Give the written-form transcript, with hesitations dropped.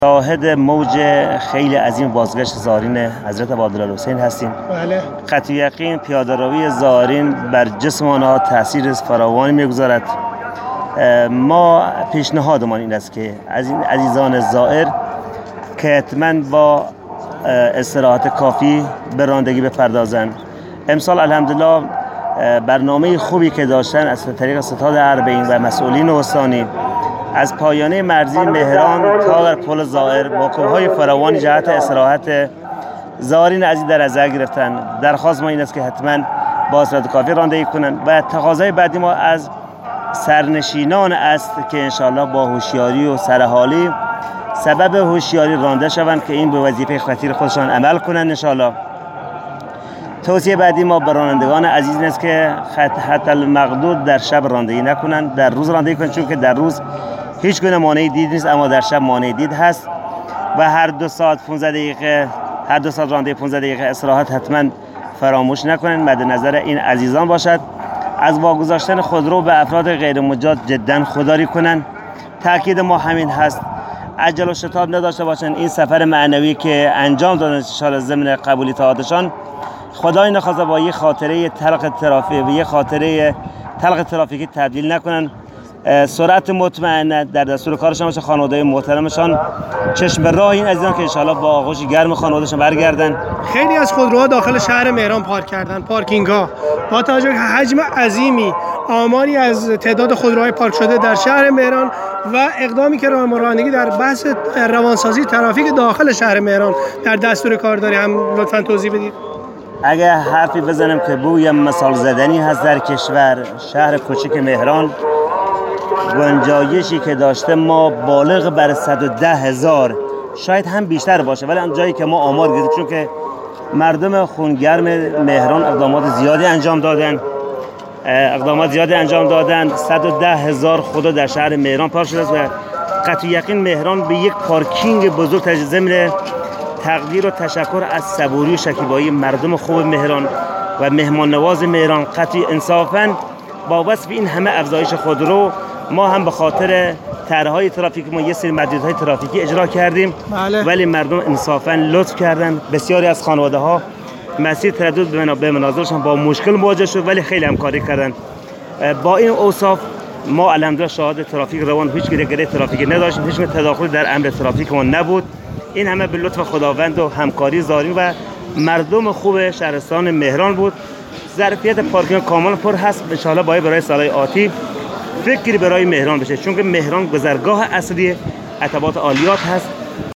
شاهد موج خیلی عظیم بازگشت زائرین حضرت عبدالحسین هستیم. بله. قطع یقین پیاده‌روی زائرین بر جسم آنها تاثیر فراوانی میگذارد. ما پیشنهادمان این است که از این عزیزان زائر که حتما با استراحت کافی به رانندگی بپردازند. امسال الحمدلله برنامه خوبی که داشتن از طریق ستاد اربعین و مسئولین استانی از پایانه مرزی مهران تا در پل زائر با کوههای فراوانی جهت استراحت زائرین عزیز در نظر گرفتن. درخواست ما این است که حتما با استراحت کافی رانندگی کنند و تقاضای بعدی ما از سرنشینان است که انشاءالله با هوشیاری و سرحالی سبب هوشیاری رانده شوند که این به وظیفه خطیر خودشان عمل کنند انشاءالله. توصیه بعدی ما به رانندگان عزیز است که حتی المقدور در شب رانندگی نکنند، در روز رانندگی کنند، چون که در روز هیچ گونه مانعی دید نیست اما در شب مانعی دید هست و هر 2 ساعت 15 دقیقه رانندگی 15 دقیقه استراحت حتما فراموش نکنند. مد نظر این عزیزان باشد. از واگذاشتن خودرو به افراد غیر مجاز جدا خودداری کنند. تاکید ما همین هست عجل و شتاب نداشته باشند. این سفر معنوی که انجام دادن ان شاء الله ضمن قبولی طاعاتشان خدای نخواسته با یه خاطره تلخ ترافیکی تبدیل نکنن. سرعت مطمئنه در دستور کارشان باشه. خانواده محترمشان چشم به راه این عزیزان که انشالله با آغوش گرم خانوادهشان برگردن. خیلی از خودروها داخل شهر مهران پارک کردن، پارکینگ‌ها. با توجه به حجم عظیمی آماری از تعداد خودروهای پارک شده در شهر مهران و اقدامی که رانندگی در بحث روانسازی ترافیک داخل شهر مهران در دستور کار داره، هم لطفاً توضیح بدید. اگه حرفی بزنم که بوی مثال زدنی هست در کشور، شهر کوچک مهران گنجایشی که داشته ما بالغ بر 110,000 شاید هم بیشتر باشه، ولی اون جایی که ما آمار گرفتیم چون که مردم خونگرم مهران اقدامات زیادی انجام دادن 110,000 خدا در شهر مهران پارک شده است و قطع یقین مهران به یک پارکینگ بزرگ تجهیز ضمن تقدیر و تشکر از صبوری و شکیبایی مردم خوب مهران و مهمان نواز مهران. قطعی انصافاً با وصف این همه افزایش خودرو ما هم به خاطر طرح‌های ترافیکی ما یه سری محدودیت‌های ترافیکی اجرا کردیم. بله. ولی مردم انصافاً لطف کردن. بسیاری از خانواده‌ها مسیر تردد به منازلشان با مشکل مواجه شد ولی خیلی همکاری کردن. با این اوصاف ما الحمدلله شاهد ترافیک روان هیچ گره ترافیکی نداشتیم، هیچ تداخلی در امر ترافیک ما نبود. این همه به لطف خداوند و همکاری زائرین و مردم خوب شهرستان مهران بود. ظرفیت پارکینگ کاملا پر هست. ان شاء الله باید برای سالهای آتی فکری برای مهران بشه، چون که مهران گذرگاه اصلی ارتباط عالیات هست